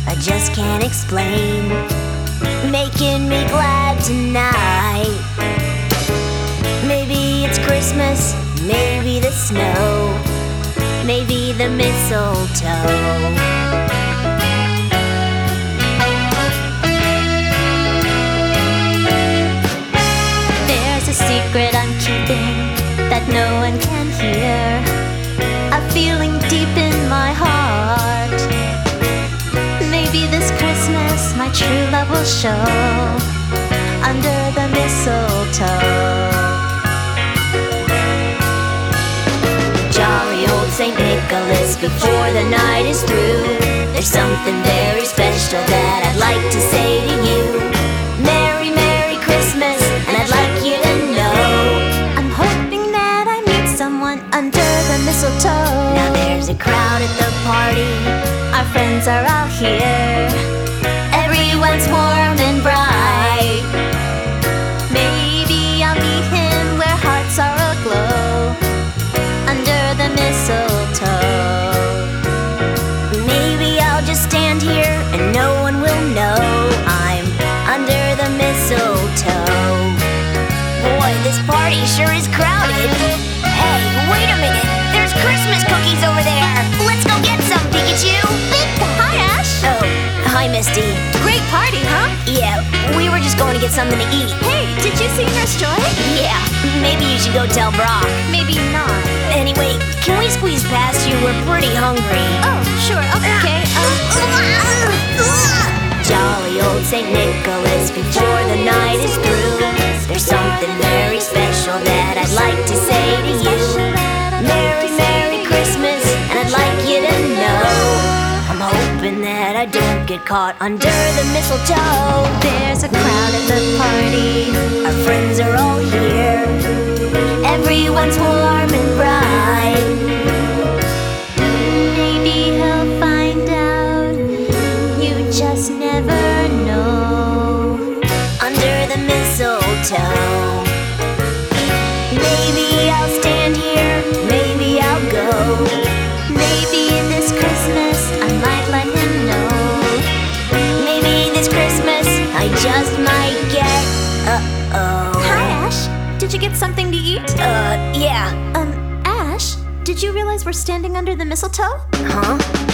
I just can't explain, making me glad tonight. Maybe it's Christmas, maybe the snow, maybe the mistletoe. There's a secret I'm keeping that no one can hear, a feeling deep in my heart. Maybe this Christmas my true love will show under the mistletoe. Jolly old St. Nicholas, before the night is through, there's something very special that I'd like to say to you. Merry, Merry Christmas, and I'd like you to know I'm hoping that I meet someone under the mistletoe. Now there's a crowd at the party, our friends are all here, everyone's warm and bright. Maybe I'll meet him where hearts are aglow, under the mistletoe. Maybe I'll just stand here and no one will know I'm under the mistletoe. Boy, this party sure is crowded. Hey, wait a minute, there's Christmas cookies over there. Let's go get some, Pikachu. Hi, Ash. Oh, hi, Misty. Great party, huh? Yeah, we were just going to get something to eat. Hey, did you see Nurse Joy? Yeah, maybe you should go tell Brock. Maybe not. Anyway, can we squeeze past you? We're pretty hungry. Oh, sure, okay. Jolly old St. Nicholas, before the night is through, there's something very special that I'd like to say to you. Merry, Merry Christmas, and I'd like you to know I'm hoping that I don't get caught under the mistletoe. There's a crowd at the party, our friends are all here, everyone's warm and bright. Maybe he'll find out, you just never know, under the mistletoe. Maybe I'll stand here, maybe I'll go, maybe this Christmas I might let him know. Maybe this Christmas I just might get, Hi, Ash. Did you get something to eat? Yeah. Ash, did you realize we're standing under the mistletoe? Huh?